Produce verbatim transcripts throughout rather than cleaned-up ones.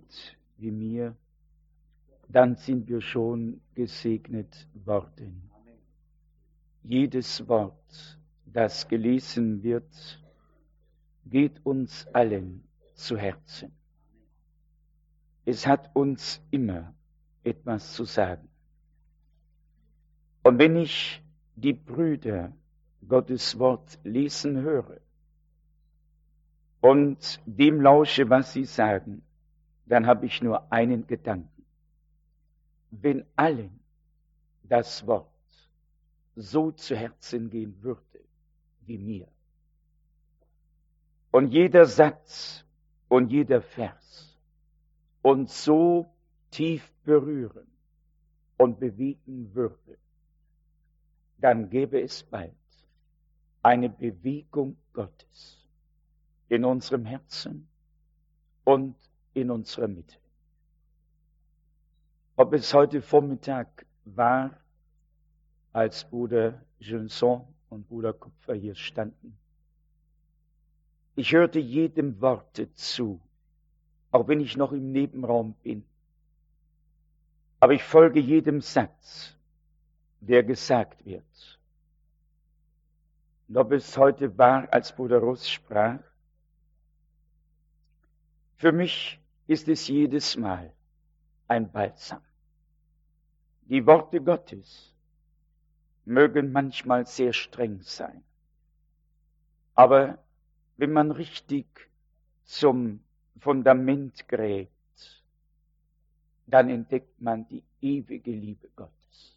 geht wie mir, dann sind wir schon gesegnet worden. Jedes Wort, das gelesen wird, geht uns allen zu Herzen. Es hat uns immer etwas zu sagen. Und wenn ich die Brüder Gottes Wort lesen höre und dem lausche, was sie sagen, dann habe ich nur einen Gedanken. Wenn allen das Wort so zu Herzen gehen würde wie mir und jeder Satz und jeder Vers uns so tief berühren und bewegen würde, dann gäbe es bald eine Bewegung Gottes in unserem Herzen und in unserer Mitte. Ob es heute Vormittag war, als Bruder Johnson und Bruder Kupfer hier standen. Ich hörte jedem Worte zu, auch wenn ich noch im Nebenraum bin. Aber ich folge jedem Satz, der gesagt wird. Und ob es heute war, als Bruder Russ sprach, für mich ist es jedes Mal ein Balsam. Die Worte Gottes mögen manchmal sehr streng sein. Aber wenn man richtig zum Fundament gräbt, dann entdeckt man die ewige Liebe Gottes.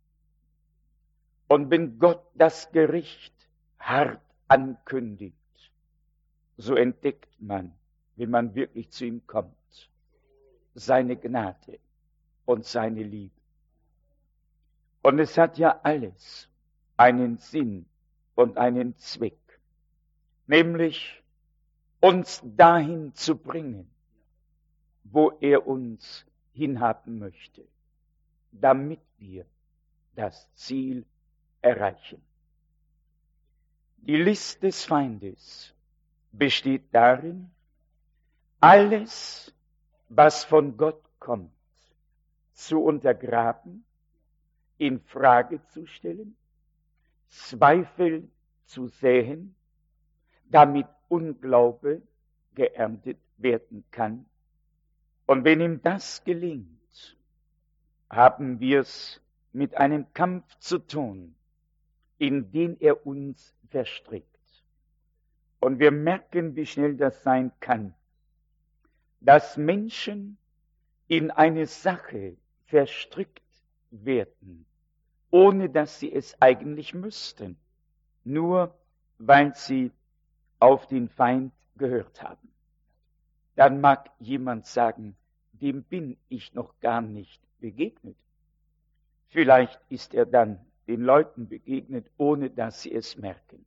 Und wenn Gott das Gericht hart ankündigt, so entdeckt man, wenn man wirklich zu ihm kommt, seine Gnade und seine Liebe. Und es hat ja alles einen Sinn und einen Zweck, nämlich uns dahin zu bringen, wo er uns hinhaben möchte, damit wir das Ziel erreichen. Die List des Feindes besteht darin, alles, was von Gott kommt, zu untergraben, in Frage zu stellen, Zweifel zu säen, damit Unglaube geerntet werden kann. Und wenn ihm das gelingt, haben wir es mit einem Kampf zu tun, in den er uns verstrickt. Und wir merken, wie schnell das sein kann, dass Menschen in eine Sache verstrickt werden, ohne dass sie es eigentlich müssten, nur weil sie auf den Feind gehört haben. Dann mag jemand sagen, dem bin ich noch gar nicht begegnet. Vielleicht ist er dann den Leuten begegnet, ohne dass sie es merken.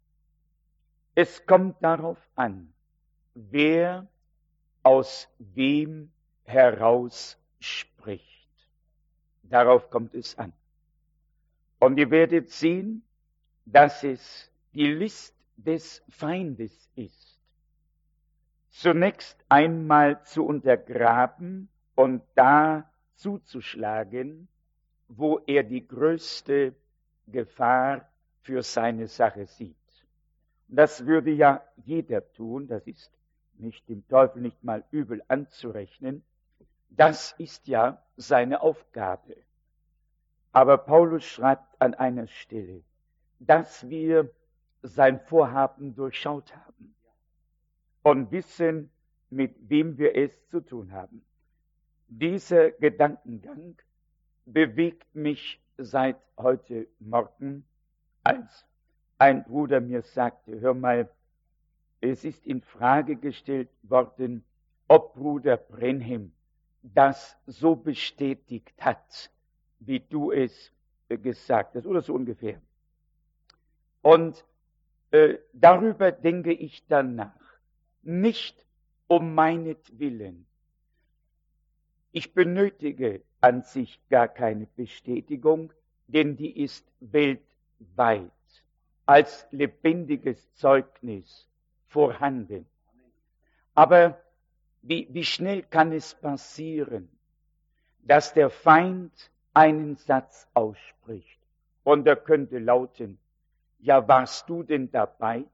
Es kommt darauf an, wer aus wem heraus spricht. Darauf kommt es an. Und ihr werdet sehen, dass es die List des Feindes ist, zunächst einmal zu untergraben und da zuzuschlagen, wo er die größte Gefahr für seine Sache sieht. Das würde ja jeder tun, das ist nicht dem Teufel nicht mal übel anzurechnen, das ist ja seine Aufgabe. Aber Paulus schreibt an einer Stelle, dass wir sein Vorhaben durchschaut haben und wissen, mit wem wir es zu tun haben. Dieser Gedankengang bewegt mich seit heute Morgen, als ein Bruder mir sagte, hör mal, es ist in Frage gestellt worden, ob Bruder Brenhem das so bestätigt hat, wie du es gesagt hast, oder so ungefähr. Und äh, darüber denke ich dann nach, nicht um meinetwillen. Ich benötige an sich gar keine Bestätigung, denn die ist weltweit als lebendiges Zeugnis vorhanden. Aber Wie, wie schnell kann es passieren, dass der Feind einen Satz ausspricht und er könnte lauten, ja, warst du denn dabei?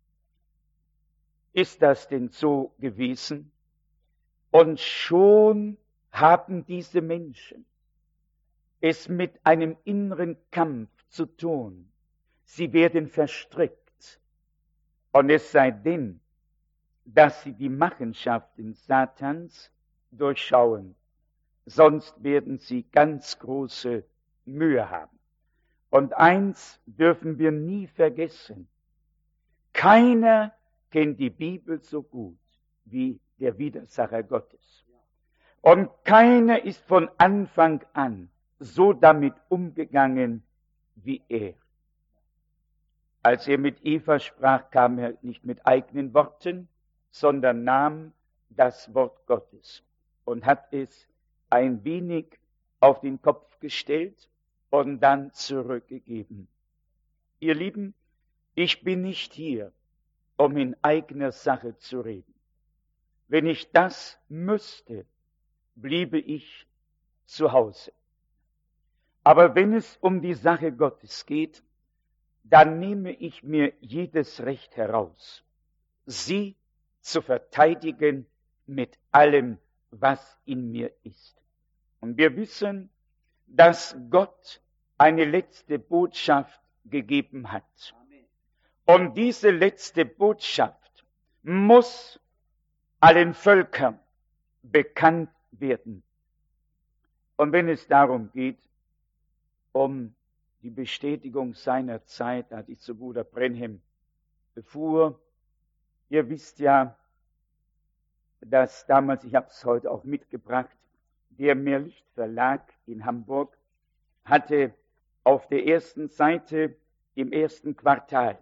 Ist das denn so gewesen? Und schon haben diese Menschen es mit einem inneren Kampf zu tun. Sie werden verstrickt. Und es sei denn, dass sie die Machenschaften Satans durchschauen. Sonst werden sie ganz große Mühe haben. Und eins dürfen wir nie vergessen. Keiner kennt die Bibel so gut wie der Widersacher Gottes. Und keiner ist von Anfang an so damit umgegangen wie er. Als er mit Eva sprach, kam er nicht mit eigenen Worten, sondern nahm das Wort Gottes und hat es ein wenig auf den Kopf gestellt und dann zurückgegeben. Ihr Lieben, ich bin nicht hier, um in eigener Sache zu reden. Wenn ich das müsste, bliebe ich zu Hause. Aber wenn es um die Sache Gottes geht, dann nehme ich mir jedes Recht heraus, sie zu verteidigen mit allem, was in mir ist. Und wir wissen, dass Gott eine letzte Botschaft gegeben hat. Und diese letzte Botschaft muss allen Völkern bekannt werden. Und wenn es darum geht, um die Bestätigung seiner Zeit, als ich zu Bruder Brenhem befuhr, ihr wisst ja, dass damals, ich habe es heute auch mitgebracht, der Mehrlicht Verlag in Hamburg hatte auf der ersten Seite im ersten Quartal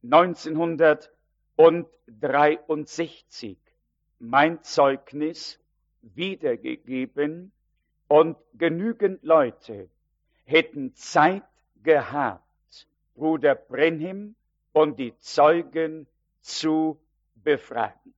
neunzehnhundertdreiundsechzig mein Zeugnis wiedergegeben und genügend Leute hätten Zeit gehabt, Bruder Brenhem und die Zeugen zu befragen.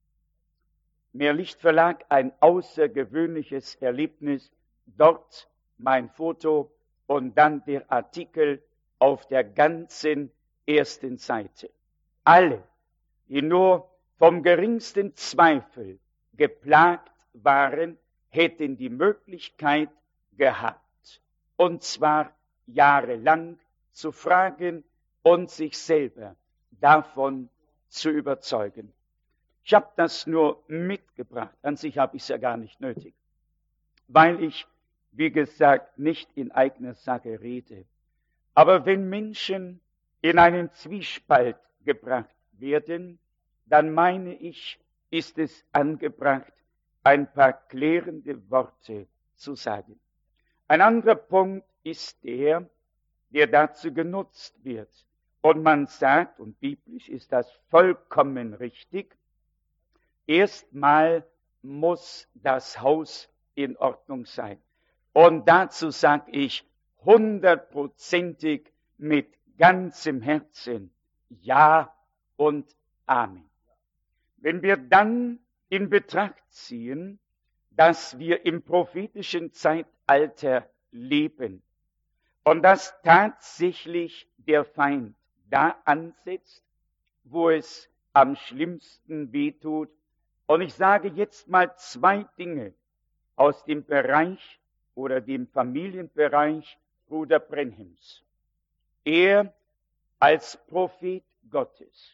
Mehrlicht Verlag, ein außergewöhnliches Erlebnis, dort mein Foto und dann der Artikel auf der ganzen ersten Seite. Alle, die nur vom geringsten Zweifel geplagt waren, hätten die Möglichkeit gehabt, und zwar jahrelang zu fragen und sich selber davon zu überzeugen. Ich habe das nur mitgebracht, an sich habe ich es ja gar nicht nötig, weil ich, wie gesagt, nicht in eigener Sache rede. Aber wenn Menschen in einen Zwiespalt gebracht werden, dann meine ich, ist es angebracht, ein paar klärende Worte zu sagen. Ein anderer Punkt ist der, der dazu genutzt wird. Und man sagt, und biblisch ist das vollkommen richtig, erstmal muss das Haus in Ordnung sein. Und dazu sage ich hundertprozentig mit ganzem Herzen Ja und Amen. Wenn wir dann in Betracht ziehen, dass wir im prophetischen Zeitalter leben und dass tatsächlich der Feind da ansetzt, wo es am schlimmsten wehtut. Und ich sage jetzt mal zwei Dinge aus dem Bereich oder dem Familienbereich Bruder Brenhems. Er als Prophet Gottes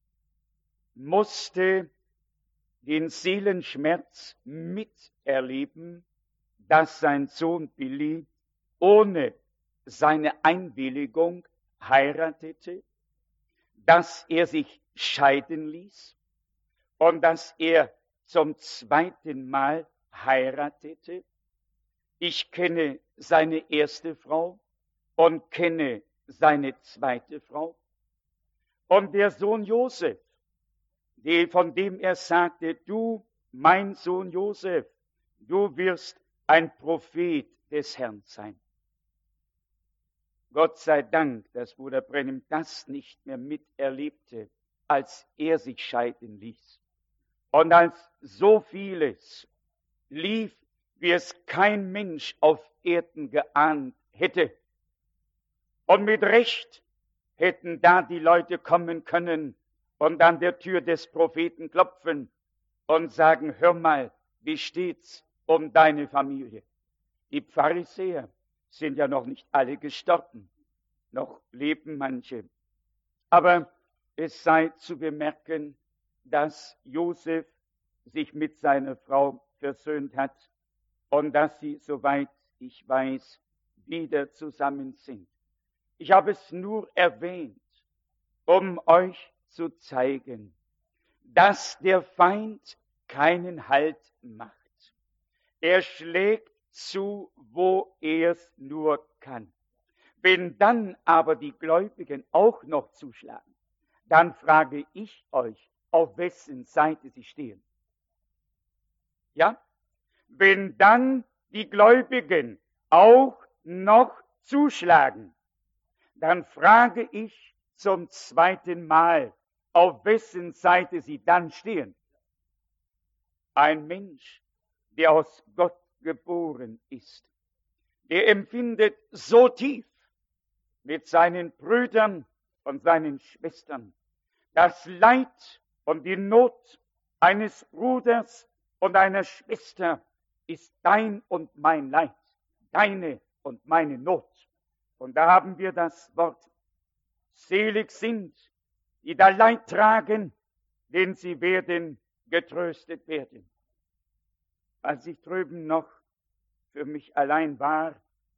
musste den Seelenschmerz miterleben, dass sein Sohn Billy ohne seine Einwilligung heiratete, dass er sich scheiden ließ und dass er zum zweiten Mal heiratete. Ich kenne seine erste Frau und kenne seine zweite Frau. Und der Sohn Josef, von dem er sagte, du, mein Sohn Josef, du wirst ein Prophet des Herrn sein. Gott sei Dank, dass Bruder Brenhem das nicht mehr miterlebte, als er sich scheiden ließ. Und als so vieles lief, wie es kein Mensch auf Erden geahnt hätte, und mit Recht hätten da die Leute kommen können und an der Tür des Propheten klopfen und sagen, hör mal, wie steht's um deine Familie? Die Pharisäer sind ja noch nicht alle gestorben, noch leben manche. Aber es sei zu bemerken, dass Josef sich mit seiner Frau versöhnt hat und dass sie, soweit ich weiß, wieder zusammen sind. Ich habe es nur erwähnt, um euch zu zeigen, dass der Feind keinen Halt macht. Er schlägt zu, wo er es nur kann. Wenn dann aber die Gläubigen auch noch zuschlagen, dann frage ich euch, auf wessen Seite sie stehen. Ja? Wenn dann die Gläubigen auch noch zuschlagen, dann frage ich zum zweiten Mal, auf wessen Seite sie dann stehen. Ein Mensch, der aus Gott geboren ist, der empfindet so tief mit seinen Brüdern und seinen Schwestern das Leid und die Not eines Bruders und einer Schwester ist dein und mein Leid, deine und meine Not. Und da haben wir das Wort, selig sind, die da Leid tragen, denn sie werden getröstet werden. Als ich drüben noch für mich allein war,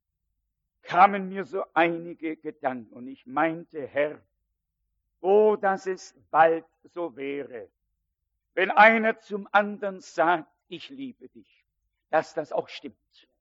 kamen mir so einige Gedanken und ich meinte, Herr, oh, dass es bald so wäre, wenn einer zum anderen sagt, ich liebe dich, dass das auch stimmt.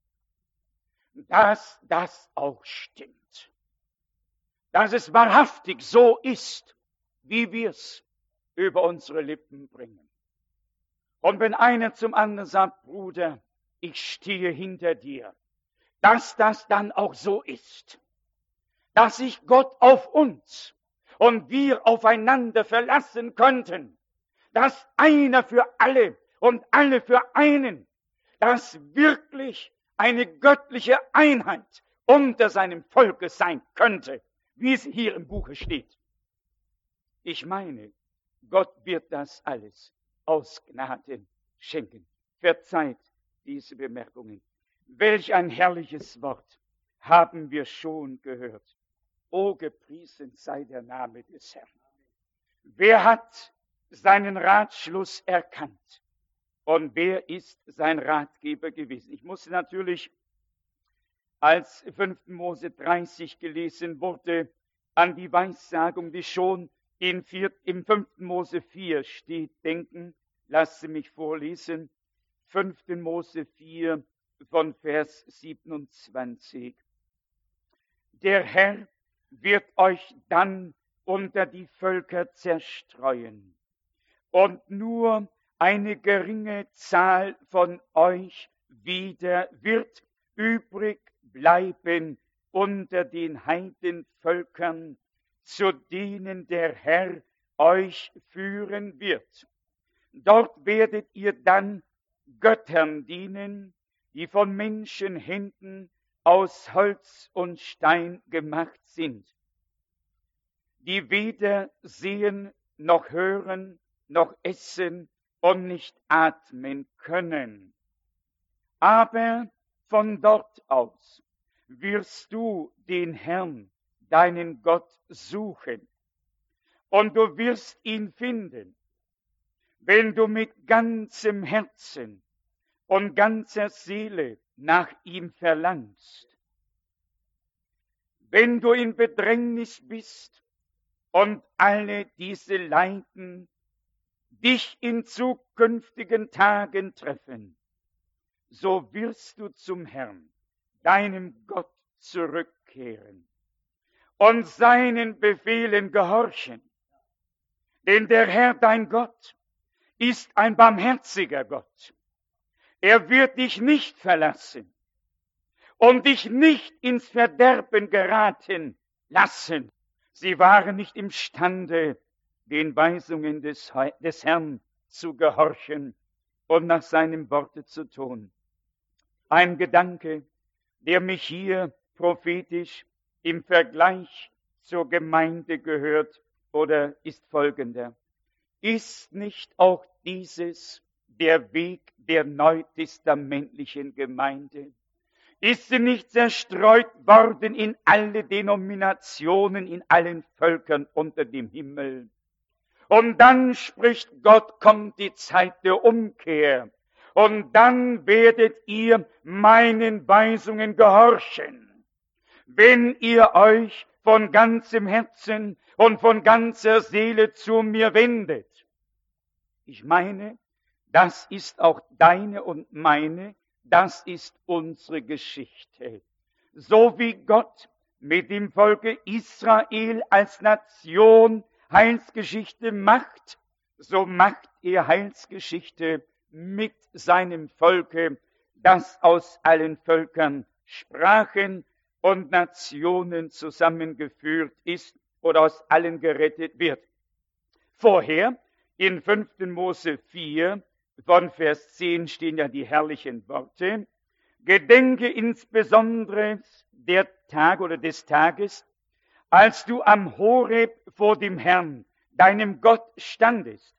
Dass das auch stimmt. Dass es wahrhaftig so ist, wie wir es über unsere Lippen bringen. Und wenn einer zum anderen sagt, Bruder, ich stehe hinter dir, dass das dann auch so ist. Dass sich Gott auf uns und wir aufeinander verlassen könnten. Dass einer für alle und alle für einen, dass wirklich eine göttliche Einheit unter seinem Volke sein könnte, wie es hier im Buche steht. Ich meine, Gott wird das alles aus Gnaden schenken. Verzeiht diese Bemerkungen. Welch ein herrliches Wort haben wir schon gehört. O gepriesen sei der Name des Herrn. Wer hat seinen Ratschluss erkannt? Und wer ist sein Ratgeber gewesen? Ich musste natürlich, als fünften Mose dreißig gelesen wurde, an die Weissagung, die schon in vier, im fünften Mose vier steht, denken. Lasst sie mich vorlesen. fünften Mose vier von Vers siebenundzwanzig. Der Herr wird euch dann unter die Völker zerstreuen und nur eine geringe Zahl von euch wieder wird übrig bleiben unter den Heidenvölkern, zu denen der Herr euch führen wird. Dort werdet ihr dann Göttern dienen, die von Menschenhänden aus Holz und Stein gemacht sind, die weder sehen noch hören noch essen und nicht atmen können. Aber von dort aus wirst du den Herrn, deinen Gott, suchen, und du wirst ihn finden, wenn du mit ganzem Herzen und ganzer Seele nach ihm verlangst. Wenn du in Bedrängnis bist und alle diese Leiden dich in zukünftigen Tagen treffen, so wirst du zum Herrn, deinem Gott, zurückkehren und seinen Befehlen gehorchen. Denn der Herr, dein Gott, ist ein barmherziger Gott. Er wird dich nicht verlassen und dich nicht ins Verderben geraten lassen. Sie waren nicht imstande, den Weisungen des, des Herrn zu gehorchen und nach seinem Worte zu tun. Ein Gedanke, der mich hier prophetisch im Vergleich zur Gemeinde gehört oder ist folgender. Ist nicht auch dieses der Weg der neutestamentlichen Gemeinde? Ist sie nicht zerstreut worden in alle Denominationen, in allen Völkern unter dem Himmel? Und dann spricht Gott, kommt die Zeit der Umkehr. Und dann werdet ihr meinen Weisungen gehorchen, wenn ihr euch von ganzem Herzen und von ganzer Seele zu mir wendet. Ich meine, das ist auch deine und meine, das ist unsere Geschichte. So wie Gott mit dem Volke Israel als Nation Heilsgeschichte macht, so macht er Heilsgeschichte mit seinem Volke, das aus allen Völkern, Sprachen und Nationen zusammengeführt ist oder aus allen gerettet wird. Vorher, in fünften Mose vier, von Vers zehn stehen ja die herrlichen Worte. Gedenke insbesondere der Tag oder des Tages, als du am Horeb vor dem Herrn, deinem Gott, standest.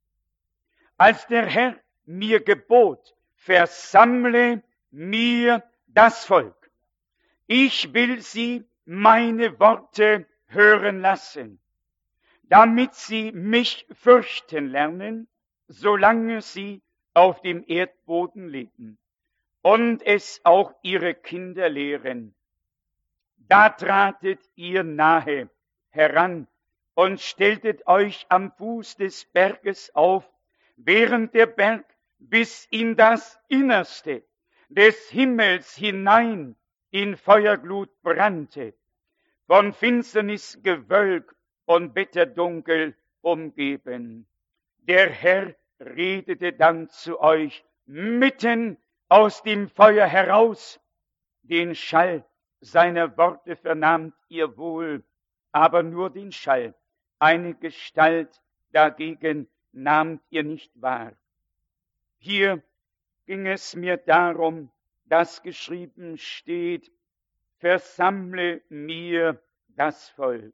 Als der Herr mir gebot, versammle mir das Volk. Ich will sie meine Worte hören lassen, damit sie mich fürchten lernen, solange sie auf dem Erdboden leben und es auch ihre Kinder lehren. Da tratet ihr nahe heran und stelltet euch am Fuß des Berges auf, während der Berg bis in das Innerste des Himmels hinein in Feuerglut brannte, von Finsternis Gewölk und Wetterdunkel umgeben. Der Herr redete dann zu euch mitten aus dem Feuer heraus. Den Schall seiner Worte vernahmt ihr wohl, aber nur den Schall. Eine Gestalt dagegen nahmt ihr nicht wahr. Hier ging es mir darum, dass geschrieben steht, versammle mir das Volk.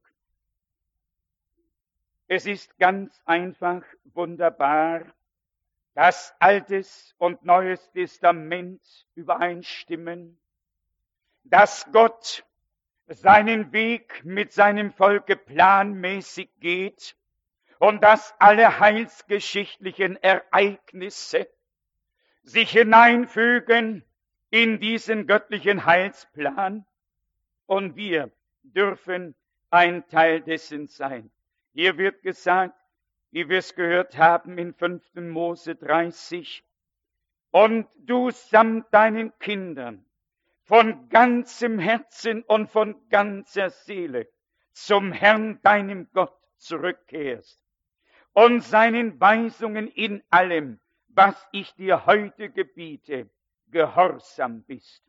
Es ist ganz einfach wunderbar, dass Altes und Neues Testament übereinstimmen, dass Gott seinen Weg mit seinem Volke planmäßig geht und dass alle heilsgeschichtlichen Ereignisse sich hineinfügen in diesen göttlichen Heilsplan und wir dürfen ein Teil dessen sein. Hier wird gesagt, wie wir es gehört haben in fünften Mose dreißig, und du samt deinen Kindern von ganzem Herzen und von ganzer Seele zum Herrn, deinem Gott, zurückkehrst und seinen Weisungen in allem, was ich dir heute gebiete, gehorsam bist.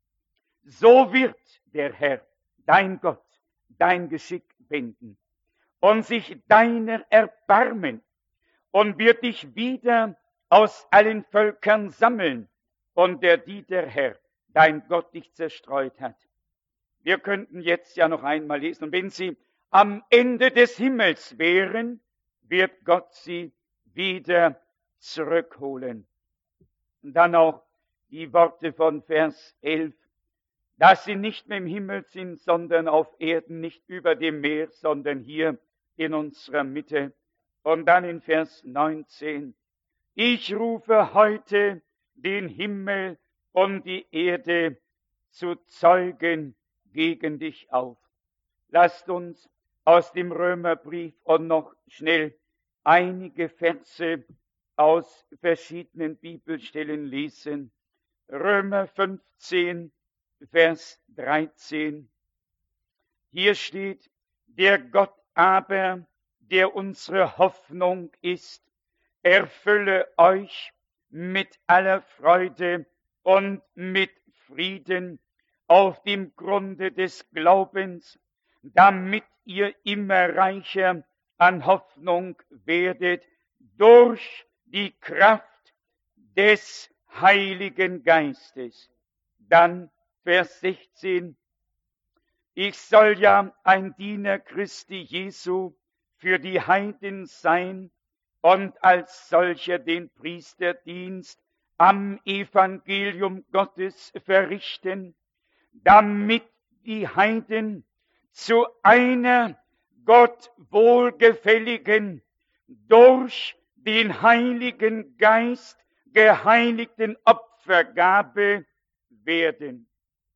So wird der Herr, dein Gott, dein Geschick wenden und sich deiner erbarmen und wird dich wieder aus allen Völkern sammeln, und der die der Herr, dein Gott, dich zerstreut hat. Wir könnten jetzt ja noch einmal lesen, und wenn sie am Ende des Himmels wären, wird Gott sie wieder zurückholen. Und dann auch die Worte von Vers elf, dass sie nicht mehr im Himmel sind, sondern auf Erden, nicht über dem Meer, sondern hier in unserer Mitte. Und dann in Vers neunzehn, ich rufe heute den Himmel und die Erde zu Zeugen gegen dich auf. Lasst uns aus dem Römerbrief und noch schnell einige Verse aus verschiedenen Bibelstellen lesen. Römer fünfzehn, Vers dreizehn. Hier steht, der Gott aber, der unsere Hoffnung ist, erfülle euch mit aller Freude und mit Frieden auf dem Grunde des Glaubens, damit ihr immer reicher an Hoffnung werdet durch die Kraft des Heiligen Geistes. Dann Vers sechzehn. Ich soll ja ein Diener Christi Jesu für die Heiden sein und als solcher den Priesterdienst am Evangelium Gottes verrichten, damit die Heiden zu einer Gott wohlgefälligen, durch den Heiligen Geist geheiligten Opfergabe werden.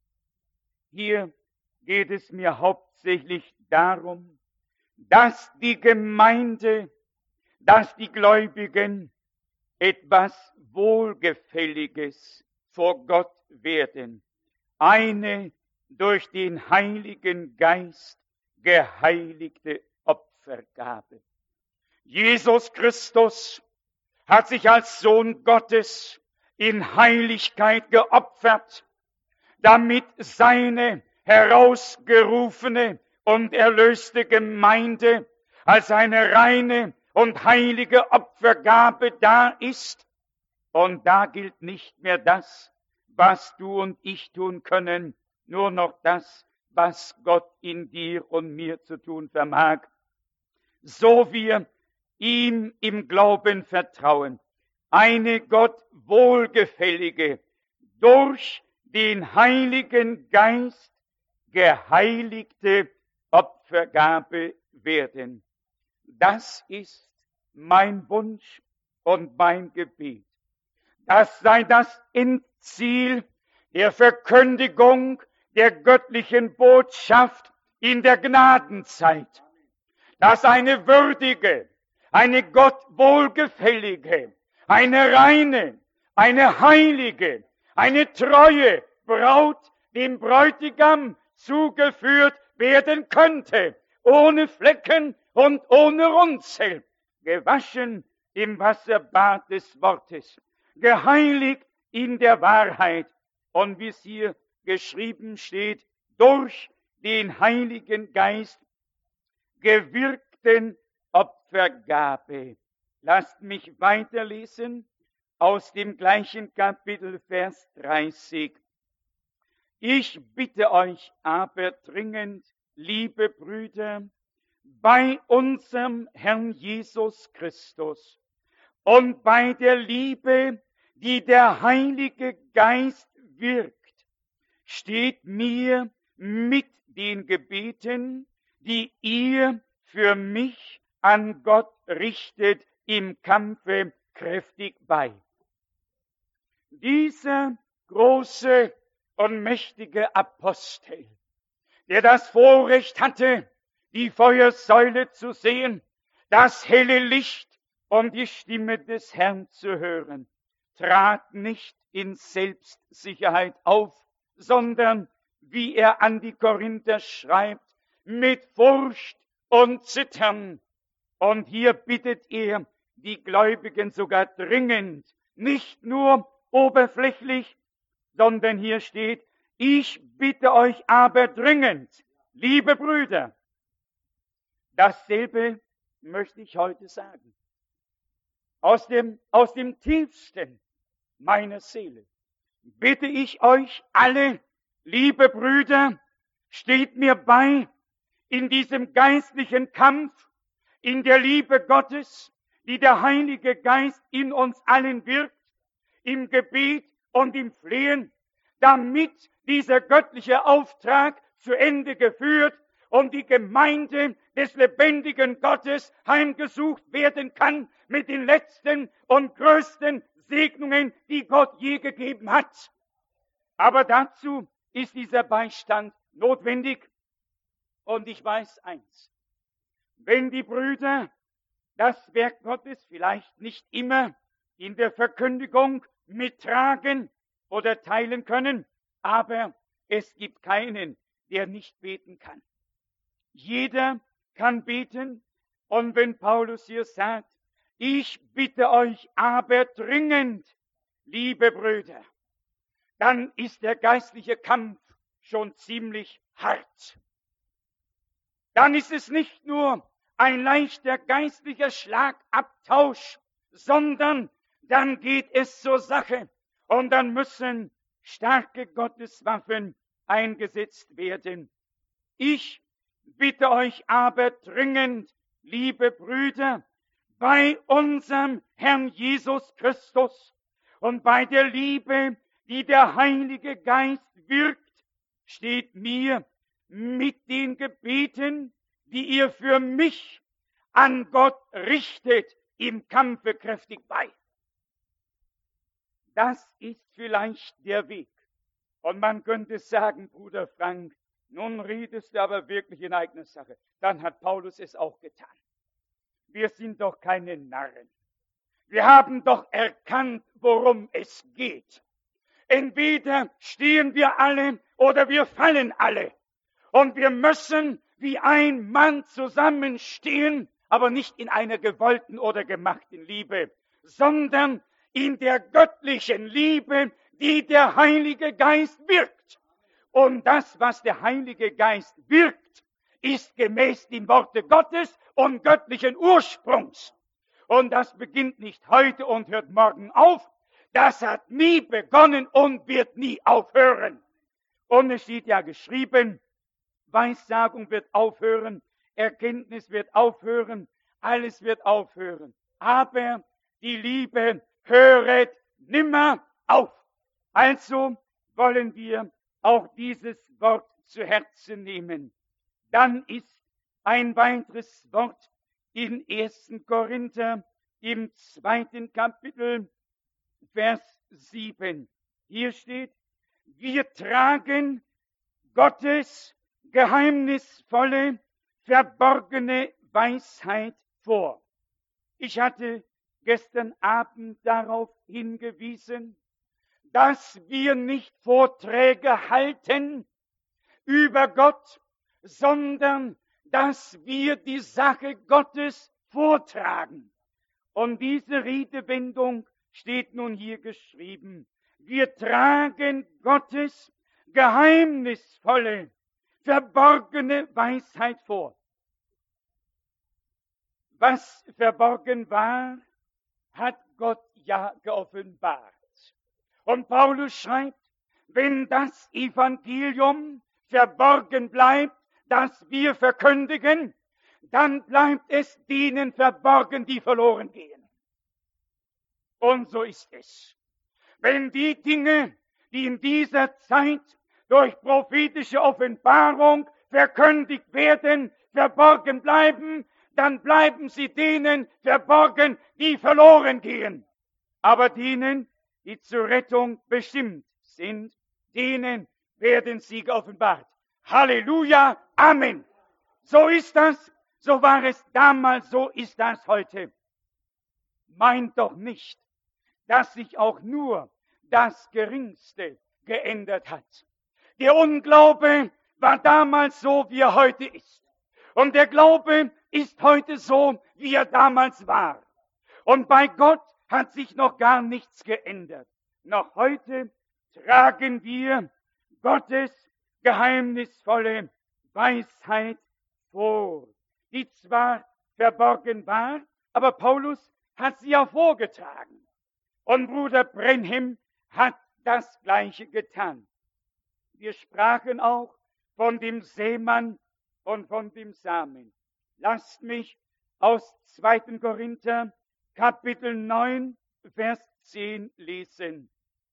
Hier geht es mir hauptsächlich darum, dass die Gemeinde, dass die Gläubigen etwas Wohlgefälliges vor Gott werden. Eine durch den Heiligen Geist geheiligte Opfergabe. Jesus Christus hat sich als Sohn Gottes in Heiligkeit geopfert, damit seine herausgerufene und erlöste Gemeinde als eine reine und heilige Opfergabe da ist. Und da gilt nicht mehr das, was du und ich tun können, nur noch das, was Gott in dir und mir zu tun vermag. So wir ihm im Glauben vertrauen, eine Gott wohlgefällige, durch den Heiligen Geist geheiligte Opfergabe werden. Das ist mein Wunsch und mein Gebet. Das sei das Endziel der Verkündigung der göttlichen Botschaft in der Gnadenzeit. Dass eine würdige, eine Gott wohlgefällige, eine reine, eine heilige, eine treue Braut dem Bräutigam zugeführt werden könnte, ohne Flecken und ohne Runzel, gewaschen im Wasserbad des Wortes, geheiligt in der Wahrheit und wie es hier geschrieben steht, durch den Heiligen Geist gewirkten Opfergabe. Lasst mich weiterlesen aus dem gleichen Kapitel, Vers dreißig. Ich bitte euch aber dringend, liebe Brüder, bei unserem Herrn Jesus Christus und bei der Liebe, die der Heilige Geist wirkt, steht mir mit den Gebeten, die ihr für mich an Gott richtet, im Kampfe kräftig bei. Dieser große und mächtige Apostel, der das Vorrecht hatte, die Feuersäule zu sehen, das helle Licht und die Stimme des Herrn zu hören, trat nicht in Selbstsicherheit auf, sondern, wie er an die Korinther schreibt, mit Furcht und Zittern. Und hier bittet er die Gläubigen sogar dringend, nicht nur oberflächlich, sondern hier steht, ich bitte euch aber dringend, liebe Brüder. Dasselbe möchte ich heute sagen. Aus dem, aus dem tiefsten meiner Seele bitte ich euch alle, liebe Brüder, steht mir bei in diesem geistlichen Kampf, in der Liebe Gottes, die der Heilige Geist in uns allen wirkt, im Gebet und im Flehen, damit dieser göttliche Auftrag zu Ende geführt und die Gemeinde des lebendigen Gottes heimgesucht werden kann mit den letzten und größten Segnungen, die Gott je gegeben hat. Aber dazu ist dieser Beistand notwendig. Und ich weiß eins, wenn die Brüder das Werk Gottes vielleicht nicht immer in der Verkündigung mittragen oder teilen können, aber es gibt keinen, der nicht beten kann. Jeder kann beten, und wenn Paulus hier sagt, ich bitte euch aber dringend, liebe Brüder, dann ist der geistliche Kampf schon ziemlich hart. Dann ist es nicht nur ein leichter geistlicher Schlagabtausch sondern dann geht es zur Sache und dann müssen starke Gotteswaffen eingesetzt werden. Ich bitte euch aber dringend, liebe Brüder, bei unserem Herrn Jesus Christus und bei der Liebe, die der Heilige Geist wirkt, steht mir mit den Gebeten, die ihr für mich an Gott richtet, im Kampfe kräftig bei. Das ist vielleicht der Weg. Und man könnte sagen, Bruder Frank, nun redest du aber wirklich in eigener Sache. Dann hat Paulus es auch getan. Wir sind doch keine Narren. Wir haben doch erkannt, worum es geht. Entweder stehen wir alle oder wir fallen alle. Und wir müssen wie ein Mann zusammenstehen, aber nicht in einer gewollten oder gemachten Liebe, sondern in der göttlichen Liebe, die der Heilige Geist wirkt. Und das, was der Heilige Geist wirkt, ist gemäß dem Worte Gottes und göttlichen Ursprungs. Und das beginnt nicht heute und hört morgen auf. Das hat nie begonnen und wird nie aufhören. Und es steht ja geschrieben, Weissagung wird aufhören, Erkenntnis wird aufhören, alles wird aufhören. Aber die Liebe höret nimmer auf. Also wollen wir auch dieses Wort zu Herzen nehmen. Dann ist ein weiteres Wort in ersten Korinther im zweiten Kapitel, Vers sieben. Hier steht, wir tragen Gottes geheimnisvolle, verborgene Weisheit vor. Ich hatte gestern Abend darauf hingewiesen, dass wir nicht Vorträge halten über Gott, sondern dass wir die Sache Gottes vortragen. Und diese Redewendung steht nun hier geschrieben. Wir tragen Gottes geheimnisvolle, verborgene Weisheit vor. Was verborgen war, hat Gott ja geoffenbart. Und Paulus schreibt, wenn das Evangelium verborgen bleibt, das wir verkündigen, dann bleibt es denen verborgen, die verloren gehen. Und so ist es. Wenn die Dinge, die in dieser Zeit durch prophetische Offenbarung verkündigt werden, verborgen bleiben, dann bleiben sie denen verborgen, die verloren gehen. Aber denen, die zur Rettung bestimmt sind, denen werden sie geoffenbart. Halleluja, Amen. So ist das, so war es damals, so ist das heute. Meint doch nicht, dass sich auch nur das Geringste geändert hat. Der Unglaube war damals so, wie er heute ist. Und der Glaube ist heute so, wie er damals war. Und bei Gott hat sich noch gar nichts geändert. Noch heute tragen wir Gottes geheimnisvolle Weisheit vor, die zwar verborgen war, aber Paulus hat sie ja vorgetragen. Und Bruder Brenhem hat das Gleiche getan. Wir sprachen auch von dem Seemann und von dem Samen. Lasst mich aus zweiten Korinther Kapitel neun, Vers zehn lesen.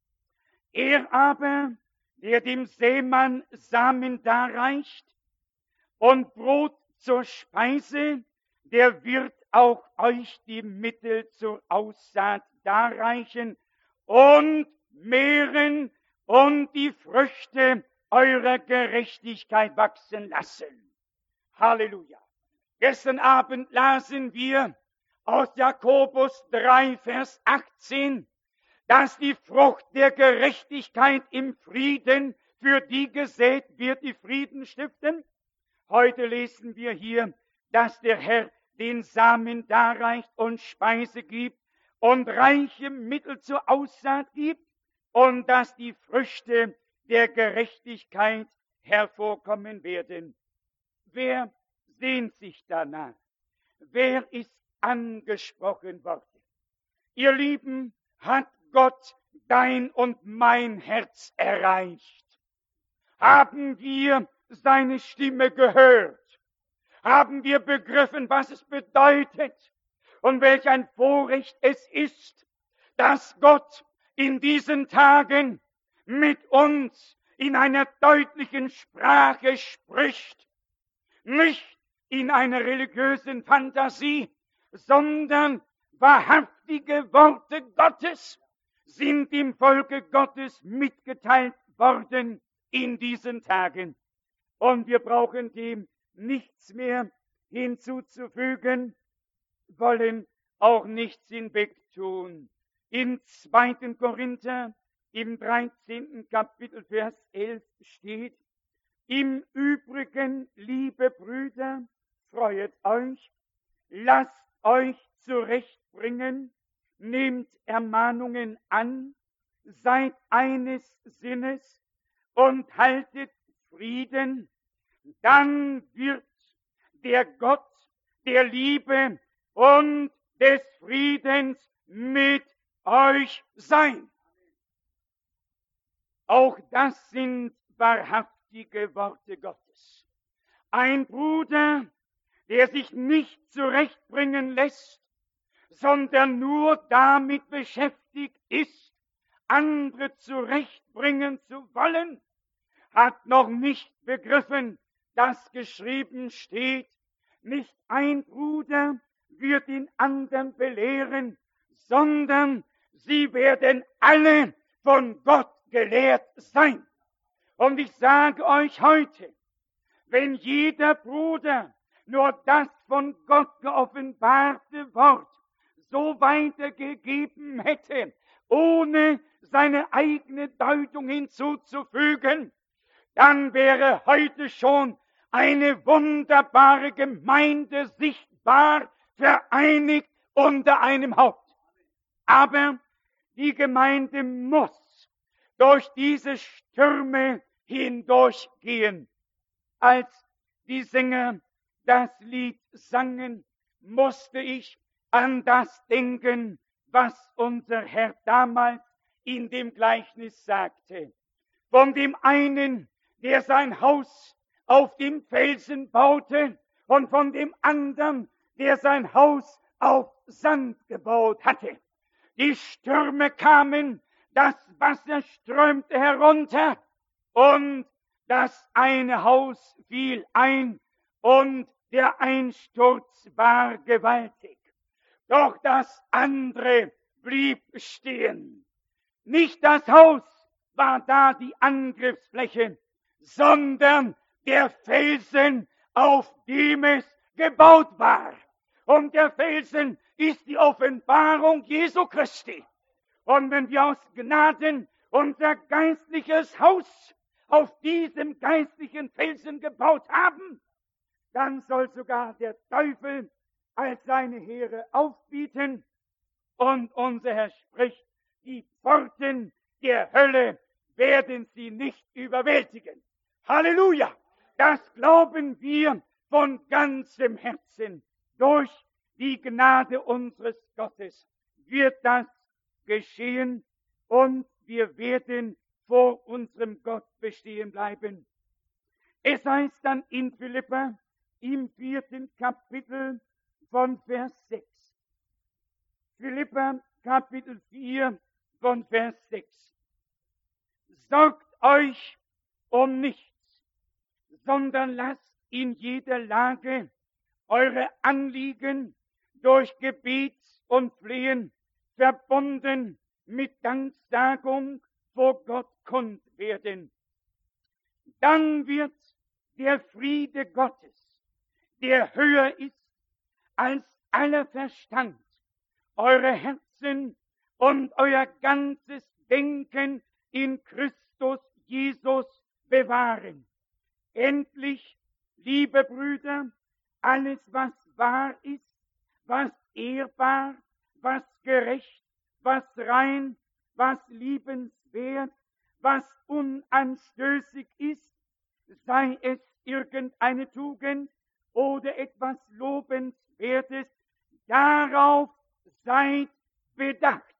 Er aber, der dem Seemann Samen darreicht und Brot zur Speise, der wird auch euch die Mittel zur Aussaat darreichen und mehren und die Früchte eurer Gerechtigkeit wachsen lassen. Halleluja. Gestern Abend lasen wir aus Jakobus drei, Vers achtzehn, dass die Frucht der Gerechtigkeit im Frieden für die gesät wird, die Frieden stiften. Heute lesen wir hier, dass der Herr den Samen darreicht und Speise gibt und reiche Mittel zur Aussaat gibt und dass die Früchte der Gerechtigkeit hervorkommen werden. Wer sehnt sich danach? Wer ist angesprochen worden? Ihr Lieben, hat Gott dein und mein Herz erreicht? Haben wir seine Stimme gehört? Haben wir begriffen, was es bedeutet und welch ein Vorrecht es ist, dass Gott in diesen Tagen mit uns in einer deutlichen Sprache spricht, nicht in einer religiösen Fantasie, sondern wahrhaftige Worte Gottes sind dem Volke Gottes mitgeteilt worden in diesen Tagen. Und wir brauchen dem nichts mehr hinzuzufügen, wollen auch nichts hinwegtun. In zweiten Korinther, im dreizehnten Kapitel, Vers elf steht: Im Übrigen, liebe Brüder, freuet euch, lasst euch zurechtbringen, nehmt Ermahnungen an, seid eines Sinnes und haltet Frieden, dann wird der Gott der Liebe und des Friedens mit euch sein. Auch das sind wahrhaftige Worte Gottes. Ein Bruder, der sich nicht zurechtbringen lässt, sondern nur damit beschäftigt ist, andere zurechtbringen zu wollen, hat noch nicht begriffen, dass geschrieben steht, nicht ein Bruder wird den anderen belehren, sondern sie werden alle von Gott gelehrt sein. Und ich sage euch heute, wenn jeder Bruder nur das von Gott geoffenbarte Wort so weitergegeben hätte, ohne seine eigene Deutung hinzuzufügen, dann wäre heute schon eine wunderbare Gemeinde sichtbar, vereinigt unter einem Haupt. Aber die Gemeinde muss durch diese Stürme hindurchgehen. Als die Sänger das Lied sangen, musste ich an das denken, was unser Herr damals in dem Gleichnis sagte. Von dem einen, der sein Haus auf dem Felsen baute, und von dem anderen, der sein Haus auf Sand gebaut hatte. Die Stürme kamen, das Wasser strömte herunter und das eine Haus fiel ein und der Einsturz war gewaltig. Doch das andere blieb stehen. Nicht das Haus war da die Angriffsfläche, sondern der Felsen, auf dem es gebaut war. Und der Felsen ist die Offenbarung Jesu Christi. Und wenn wir aus Gnaden unser geistliches Haus auf diesem geistlichen Felsen gebaut haben, dann soll sogar der Teufel als seine Heere aufbieten. Und unser Herr spricht, die Pforten der Hölle werden sie nicht überwältigen. Halleluja! Das glauben wir von ganzem Herzen. Durch die Gnade unseres Gottes wird das geschehen und wir werden vor unserem Gott bestehen bleiben. Es heißt dann in Philipper im vierten Kapitel von Vers sechs. Philipper Kapitel vier von Vers sechs. Sorgt euch um nichts, sondern lasst in jeder Lage eure Anliegen durch Gebet und Flehen verbunden mit Danksagung vor Gott kund werden. Dann wird der Friede Gottes, der höher ist als aller Verstand, eure Herzen und euer ganzes Denken in Christus Jesus bewahren. Endlich, liebe Brüder, alles, was wahr ist, was ehrbar, was gerecht, was rein, was liebenswert, was unanstößig ist, sei es irgendeine Tugend oder etwas Lobenswertes, darauf seid bedacht.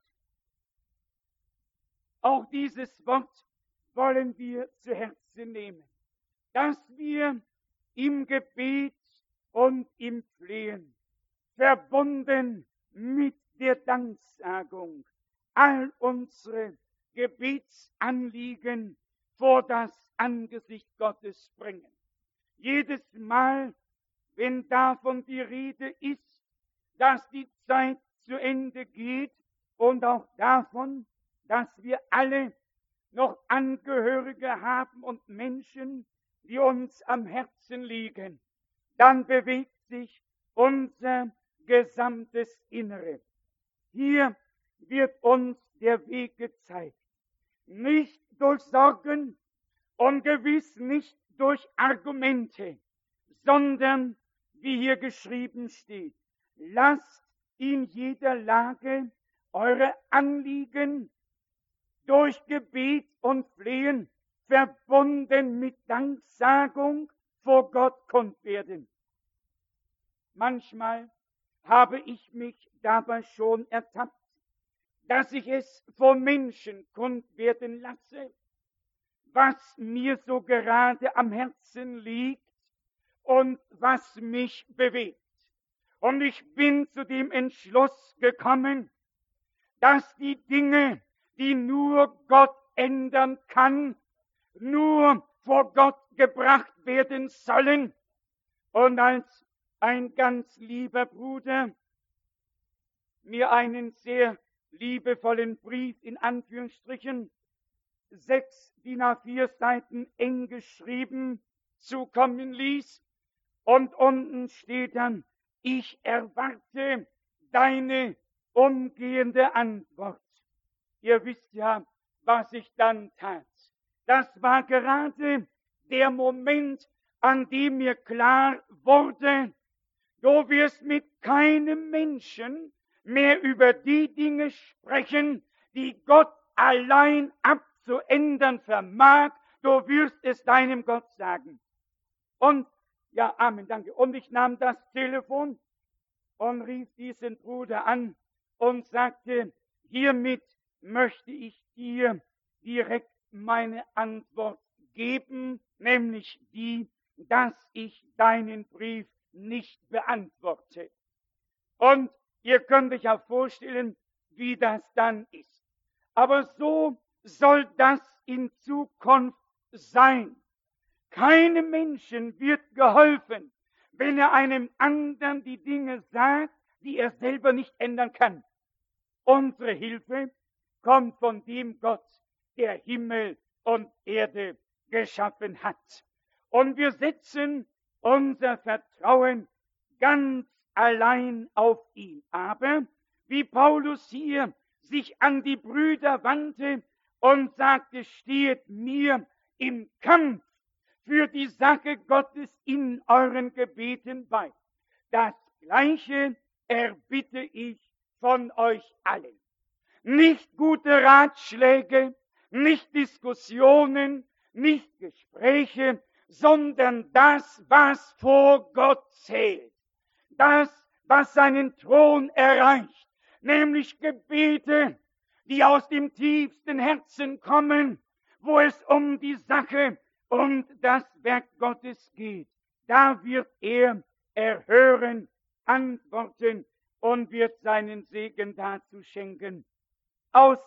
Auch dieses Wort wollen wir zu Herzen nehmen, dass wir im Gebet und im Flehen, verbunden mit der Danksagung, all unsere Gebetsanliegen vor das Angesicht Gottes bringen. Jedes Mal, wenn davon die Rede ist, dass die Zeit zu Ende geht und auch davon, dass wir alle noch Angehörige haben und Menschen, die uns am Herzen liegen, dann bewegt sich unser gesamtes Innere. Hier wird uns der Weg gezeigt. Nicht durch Sorgen und gewiss nicht durch Argumente, sondern, wie hier geschrieben steht, lasst in jeder Lage eure Anliegen durch Gebet und Flehen verbunden mit Danksagung vor Gott kund werden. Manchmal habe ich mich dabei schon ertappt, dass ich es vor Menschen kund werden lasse, was mir so gerade am Herzen liegt und was mich bewegt. Und ich bin zu dem Entschluss gekommen, dass die Dinge, die nur Gott ändern kann, nur vor Gott gebracht werden sollen. Und als ein ganz lieber Bruder mir einen sehr liebevollen Brief in Anführungsstrichen, sechs D I N A vier Seiten eng geschrieben, zukommen ließ, und unten steht dann: Ich erwarte deine umgehende Antwort. Ihr wisst ja, was ich dann tat. Das war gerade der Moment, an dem mir klar wurde, du wirst mit keinem Menschen mehr über die Dinge sprechen, die Gott allein abzuändern vermag. Du wirst es deinem Gott sagen. Und, ja, Amen, danke. Und ich nahm das Telefon und rief diesen Bruder an und sagte: Hiermit möchte ich dir direkt meine Antwort geben, nämlich die, dass ich deinen Brief nicht beantworte. Und ihr könnt euch auch vorstellen, wie das dann ist. Aber so soll das in Zukunft sein. Keinem Menschen wird geholfen, wenn er einem anderen die Dinge sagt, die er selber nicht ändern kann. Unsere Hilfe kommt von dem Gott, der Himmel und Erde geschaffen hat. Und wir setzen unser Vertrauen ganz allein auf ihn. Aber wie Paulus hier sich an die Brüder wandte und sagte: Stehet mir im Kampf für die Sache Gottes in euren Gebeten bei. Das Gleiche erbitte ich von euch allen. Nicht gute Ratschläge, nicht Diskussionen, nicht Gespräche, sondern das, was vor Gott zählt. Das, was seinen Thron erreicht, nämlich Gebete, die aus dem tiefsten Herzen kommen, wo es um die Sache und das Werk Gottes geht. Da wird er erhören, antworten und wird seinen Segen dazu schenken. Aus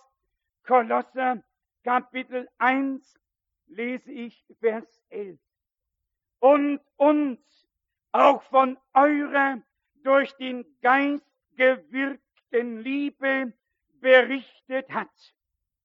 Kolosser Kapitel eins lese ich Vers elf. Und uns auch von eurer durch den Geist gewirkten Liebe berichtet hat.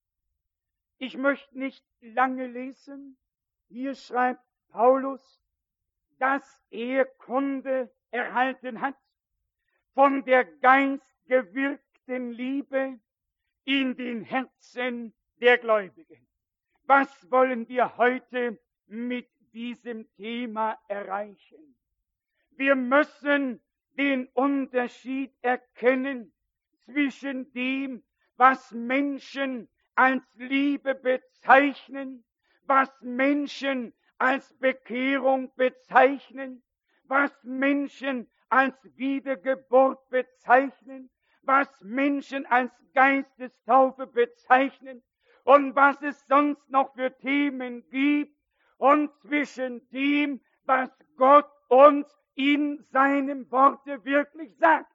Ich möchte nicht lange lesen. Hier schreibt Paulus, dass er Kunde erhalten hat von der geistgewirkten Liebe in den Herzen der Gläubigen. Was wollen wir heute mit diesem Thema erreichen? Wir müssen den Unterschied erkennen zwischen dem, was Menschen als Liebe bezeichnen, was Menschen als Bekehrung bezeichnen, was Menschen als Wiedergeburt bezeichnen, was Menschen als Geistestaufe bezeichnen und was es sonst noch für Themen gibt, und zwischen dem, was Gott uns in seinem Worte wirklich sagt.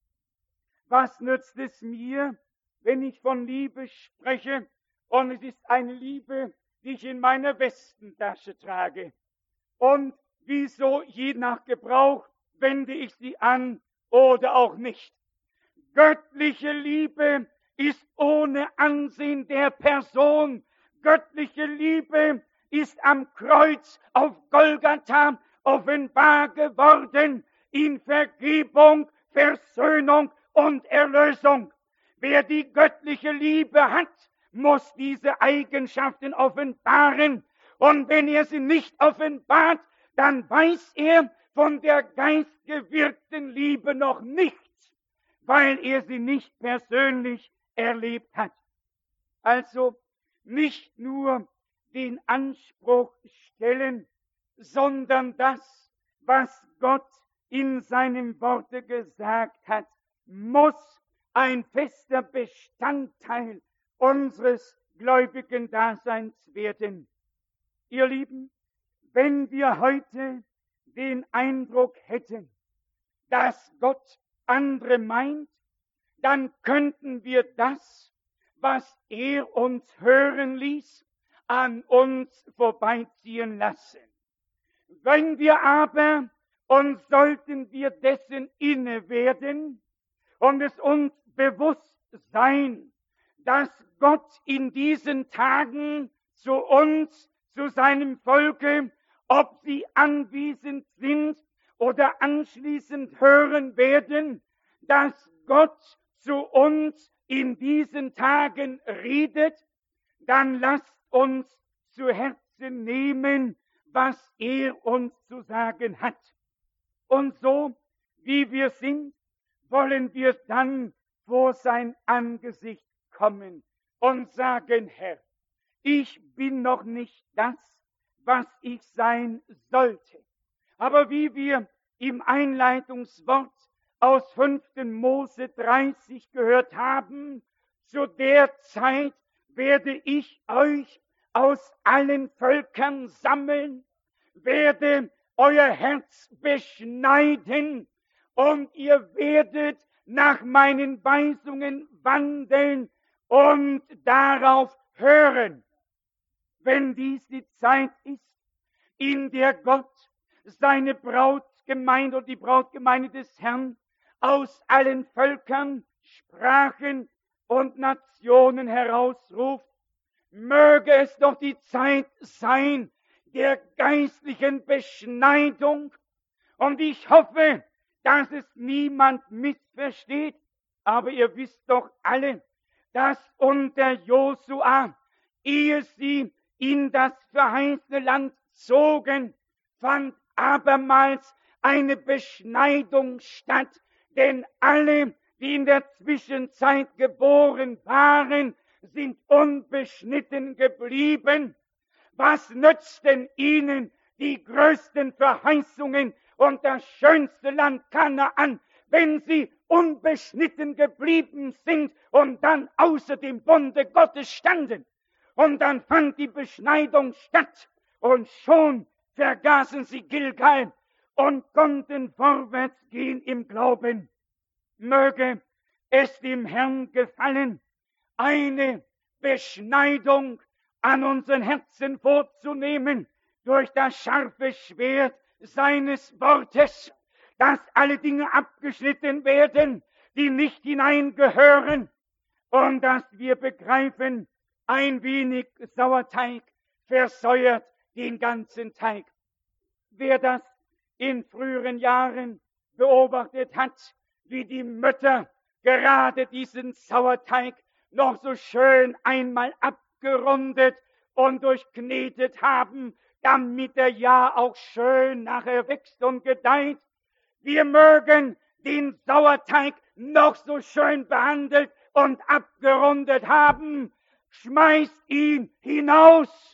Was nützt es mir, wenn ich von Liebe spreche und es ist eine Liebe, die ich in meiner Westentasche trage? Und wieso, je nach Gebrauch, wende ich sie an oder auch nicht? Göttliche Liebe ist ohne Ansehen der Person. Göttliche Liebe ist am Kreuz auf Golgatha offenbar geworden in Vergebung, Versöhnung und Erlösung. Wer die göttliche Liebe hat, muss diese Eigenschaften offenbaren. Und wenn er sie nicht offenbart, dann weiß er von der geistgewirkten Liebe noch nichts, weil er sie nicht persönlich erlebt hat. Also nicht nur den Anspruch stellen, sondern das, was Gott in seinem Worte gesagt hat, muss ein fester Bestandteil unseres gläubigen Daseins werden. Ihr Lieben, wenn wir heute den Eindruck hätten, dass Gott andere meint, dann könnten wir das, was er uns hören ließ, an uns vorbeiziehen lassen. Wenn wir aber, und sollten wir dessen inne werden und es uns bewusst sein, dass Gott in diesen Tagen zu uns, zu seinem Volke, ob sie anwesend sind oder anschließend hören werden, dass Gott zu uns in diesen Tagen redet, dann lasst uns zu Herzen nehmen, was er uns zu sagen hat. Und so, wie wir sind, wollen wir dann vor sein Angesicht kommen und sagen, Herr, ich bin noch nicht das, was ich sein sollte. Aber wie wir im Einleitungswort aus fünften Mose dreißig gehört haben, zu der Zeit werde ich euch aus allen Völkern sammeln, werde euer Herz beschneiden und ihr werdet nach meinen Weisungen wandeln und darauf hören. Wenn dies die Zeit ist, in der Gott seine Brautgemeinde und die Brautgemeinde des Herrn aus allen Völkern, Sprachen und Nationen herausruft, möge es doch die Zeit sein der geistlichen Beschneidung. Und ich hoffe, dass es niemand missversteht, aber ihr wisst doch alle, dass unter Josua, ehe sie in das verheißene Land zogen, fand abermals eine Beschneidung statt, denn alle, die in der Zwischenzeit geboren waren, sind unbeschnitten geblieben. Was nützt denn ihnen die größten Verheißungen und das schönste Land Kanaan, wenn sie unbeschnitten geblieben sind und dann außer dem Bunde Gottes standen? Und dann fand die Beschneidung statt und schon vergaßen sie Gilgal und konnten vorwärts gehen im Glauben. Möge es dem Herrn gefallen, eine Beschneidung an unseren Herzen vorzunehmen durch das scharfe Schwert seines Wortes, dass alle Dinge abgeschnitten werden, die nicht hineingehören, und dass wir begreifen, ein wenig Sauerteig versäuert den ganzen Teig. Wer das in früheren Jahren beobachtet hat, wie die Mütter gerade diesen Sauerteig noch so schön einmal abgerundet und durchknetet haben, damit er ja auch schön nachher wächst und gedeiht. Wir mögen den Sauerteig noch so schön behandelt und abgerundet haben. Schmeißt ihn hinaus.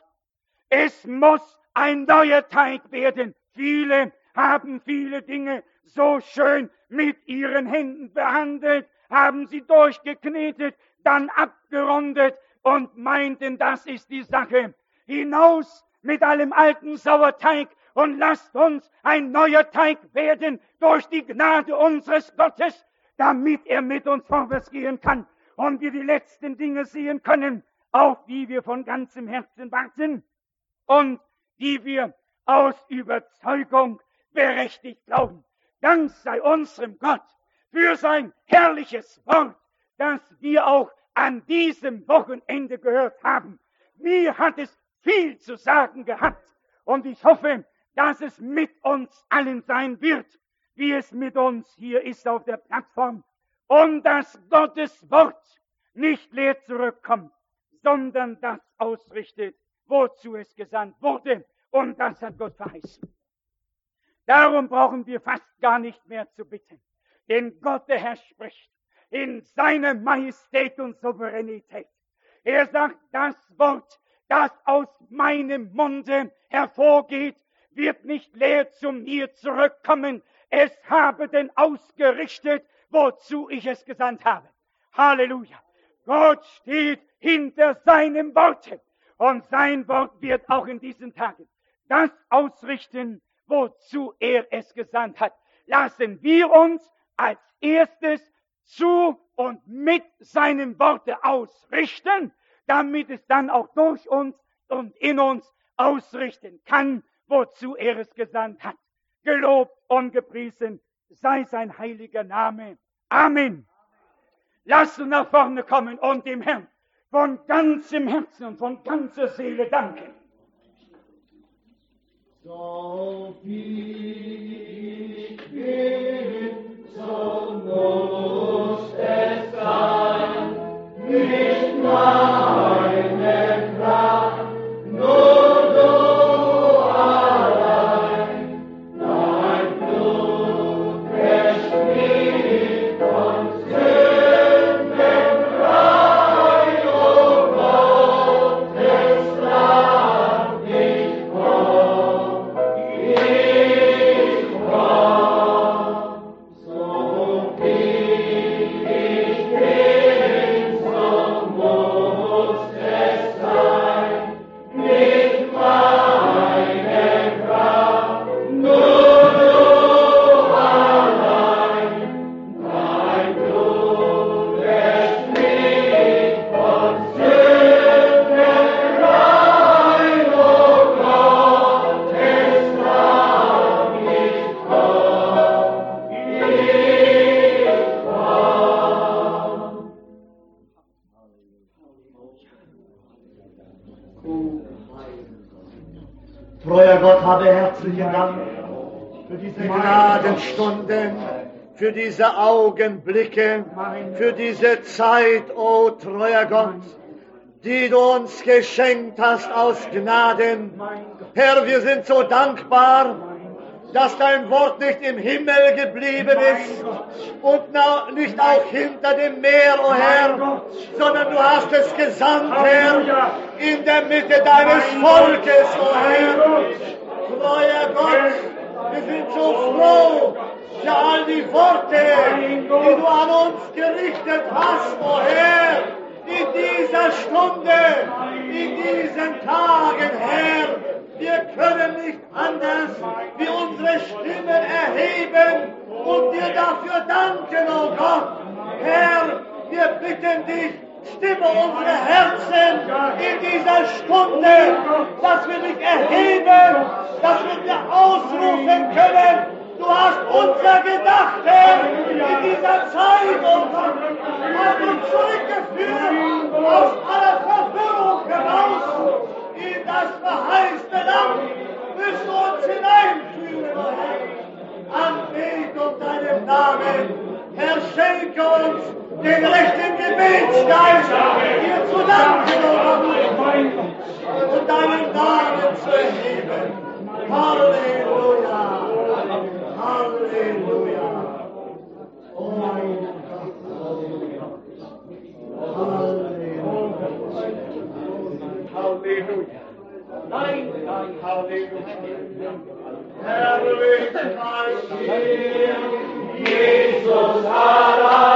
Es muss ein neuer Teig werden. Viele haben viele Dinge so schön mit ihren Händen behandelt, haben sie durchgeknetet, dann abgerundet und meinten, das ist die Sache. Hinaus mit allem alten Sauerteig und lasst uns ein neuer Teig werden durch die Gnade unseres Gottes, damit er mit uns vorwärts gehen kann und wir die letzten Dinge sehen können, auf die wir von ganzem Herzen warten und die wir aus Überzeugung berechtigt glauben. Dank sei unserem Gott für sein herrliches Wort, das wir auch an diesem Wochenende gehört haben. Mir hat es viel zu sagen gehabt und ich hoffe, dass es mit uns allen sein wird, wie es mit uns hier ist auf der Plattform, und dass Gottes Wort nicht leer zurückkommt, sondern das ausrichtet, wozu es gesandt wurde, und das hat Gott verheißen. Darum brauchen wir fast gar nicht mehr zu bitten, denn Gott, der Herr, spricht in seiner Majestät und Souveränität. Er sagt, das Wort, das aus meinem Munde hervorgeht, wird nicht leer zu mir zurückkommen. Es habe denn ausgerichtet, wozu ich es gesandt habe. Halleluja. Gott steht hinter seinem Worte. Und sein Wort wird auch in diesen Tagen das ausrichten, wozu er es gesandt hat. Lassen wir uns als erstes zu und mit seinem Worte ausrichten, damit es dann auch durch uns und in uns ausrichten kann, wozu er es gesandt hat. Gelobt und gepriesen sei sein heiliger Name. Amen. Lasst uns nach vorne kommen und dem Herrn von ganzem Herzen und von ganzer Seele danken. So wie ich bin, so muss es sein, nicht meine Kraft, nur du allein, dein Blut wäscht mich von Sünden frei, o Gottes Land, ich komm, ich komm, so wie ich bin, so muss es sein, nicht meine Kraft, nur du allein, dein Blut wäscht mich von Sünden rein, o Gottes Lamm, ich komm, ich Treuer Gott, habe herzlichen Dank für diese Gnadenstunden, für diese Augenblicke, für diese Zeit, o treuer Gott, die du uns geschenkt hast aus Gnaden. Herr, wir sind so dankbar, dass dein Wort nicht im Himmel geblieben ist und na- nicht auch hinter dem Meer, o Herr, sondern du hast es gesandt, Herr, in der Mitte deines Volkes, o Herr. Treuer Gott, wir sind so froh für all die Worte, die du an uns gerichtet hast, o Herr, in dieser Stunde, in diesen Tagen, Herr. Wir können nicht anders, wie unsere Stimmen erheben und dir dafür danken, o Gott. Herr, wir bitten dich, stimme unsere Herzen in dieser Stunde, dass wir dich erheben, dass wir dir ausrufen können. Du hast unser gedacht, Herr, in dieser Zeit, o Gott, hast uns zurückgeführt aus aller Verwirrung heraus in das verheißene Land. Wirst du uns hineinführen, o Herr. Anbetung deinem Namen. Herr, schenke uns den rechten Gebetsgeist, dir zu danken, o Gott, und deinen Namen zu erheben. Halleluja. Halleluja. Oh mein Gott. Halleluja. Halleluja. Nein, nein, Halleluja. Herrlich sei dir, Jesus allein.